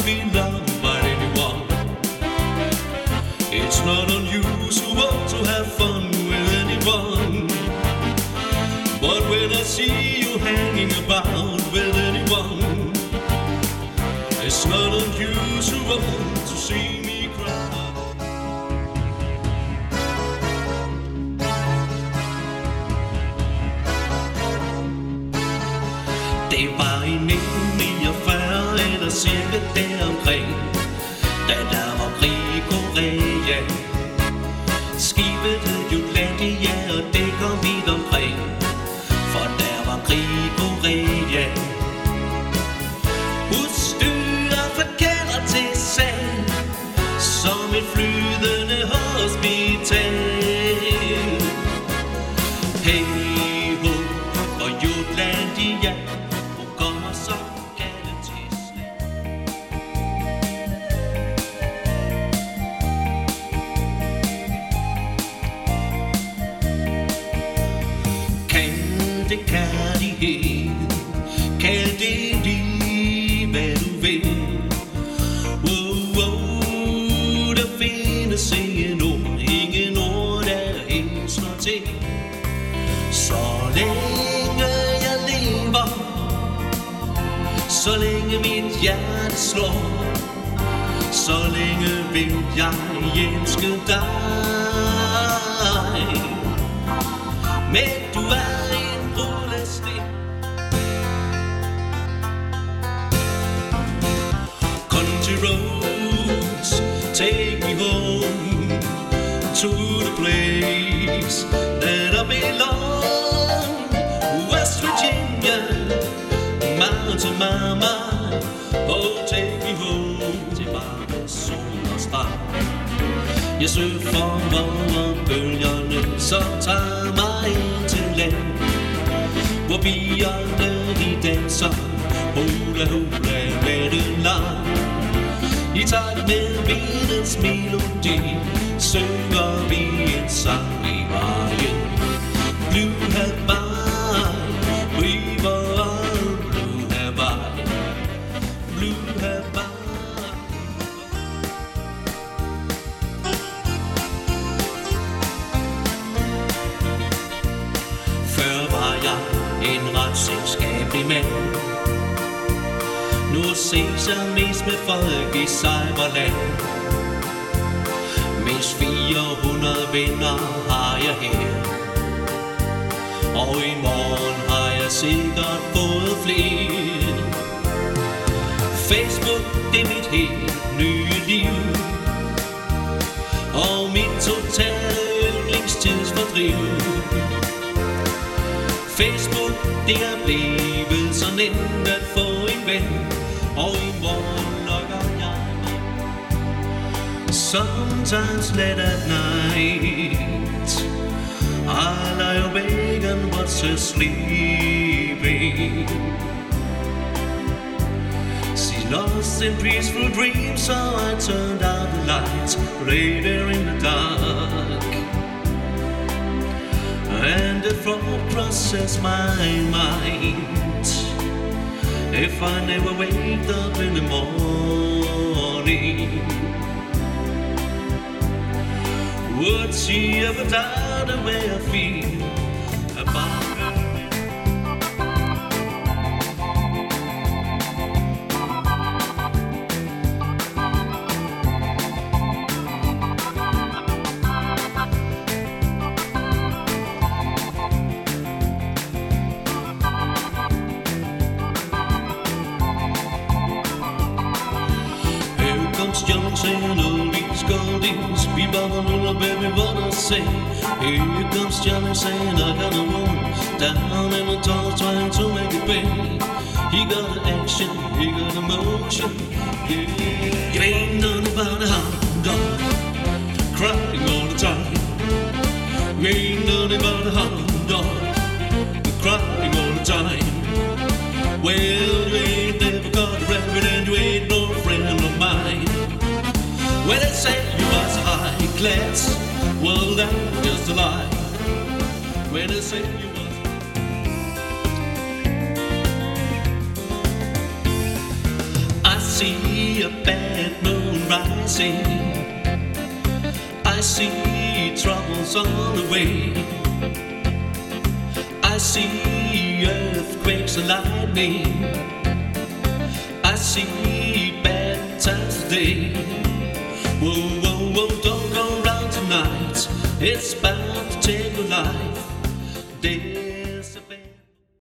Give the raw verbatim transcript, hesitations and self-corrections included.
be loved by anyone. It's not unusual to have fun with anyone, but when I see you hanging about with anyone, it's not unusual to see me cry. Det var i nitten niogfyrre eller cirka deromkring, da der var krig i Korea. Skibet hed Jutlandia, og det kom vidt omkring, for der var krig i Korea. Udstyret forkælder til sag, som et flydende hospital. Hey ho, og Jutlandia, hun kommer så galt til slag. Kald det kærlighed, kald det lige hvad du vil. Wow, wow, der findes ingen ord, ingen ord der helt slår til. Så længe jeg lever, så længe mit hjerte slår, så længe vil jeg elske dig. Men du er en rullestik. Country roads, take me home to the place that I belong. West Virginia, mountain mama, oh take me home til varme sol og strand. Jeg surfer over bølgerne, så tager mig ind til land, hvor pigerne de danser hula hula med en lang. I takt med vindens melodi synger vi en sang i vejen. Blue Hawaii, we were Blue Hawaii, Blue Hawaii. Før var jeg en ret selskabelig mand. Nu ses jeg mest med folk i Cyberland. Mindst fire hundrede venner har jeg her, og i morgen har jeg sikkert fået flere. Facebook, det er mit helt nye liv, og mit totale yndlingstidsfordriv. Facebook, det er blevet så nemt at få en ven, og i morgen logger jeg mig. Sometimes late at night I lie awake and watch her sleeping. She lost in peaceful dreams, so I turned out the lights, laid her in the dark, and the thought crosses my mind, if I never wake up in the morning, would she ever doubt the way I feel about her? Young saying all these goldies, we bother little baby what I say. Here comes Johnny saying I got a woman down in the tall trying to make it pay. He got an action, he got emotion. Yeah. You ain't nothing about a hound dog crying all the time. You ain't nothing about a hound dog crying all the time. Well, you ain't never got a rabbit and you ain't no friend of mine. When they say you was high class, well that's just a lie. When they say you was I see a bad moon rising. I see troubles on the way. I see earthquakes and lightning. I see bad times today. Whoa, whoa, whoa, don't go round tonight. It's bound to take a life.